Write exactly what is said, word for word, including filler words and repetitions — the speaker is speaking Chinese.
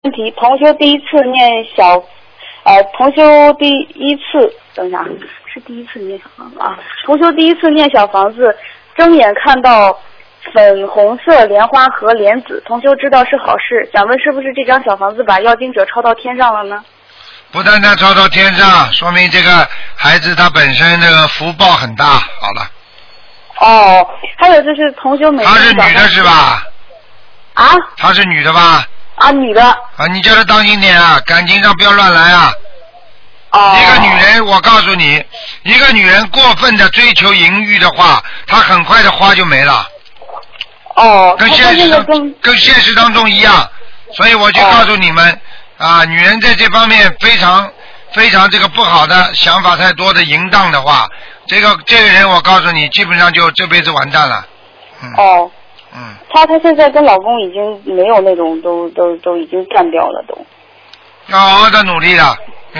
问题，同修第一次念小，呃，同修第一次，等一下，是第一次念小房子啊。同修第一次念小房子，睁眼看到粉红色莲花和莲子，同修知道是好事，想问是不是这张小房子把要经者抄到天上了呢？ 不单单抄到天上，说明这个孩子他本身这个福报很大。好了。 哦，还有就是同修每天她是女的是吧？ 啊？ 她是女的吧？ 啊，女的。 啊，你叫她当心点啊，感情上不要乱来啊。 哦。 一个女人，我告诉你，一个女人过分的追求淫欲的话，她很快的花就没了。 哦。 跟现实当跟跟现实当中一样，所以我就告诉你们、哦、啊，女人在这方面非常非常这个不好的想法太多的淫荡的话，这个这个人我告诉你，基本上就这辈子完蛋了。嗯。 哦。 嗯。 她她现在跟老公已经没有那种都都都已经干掉了都。 要好好的努力的，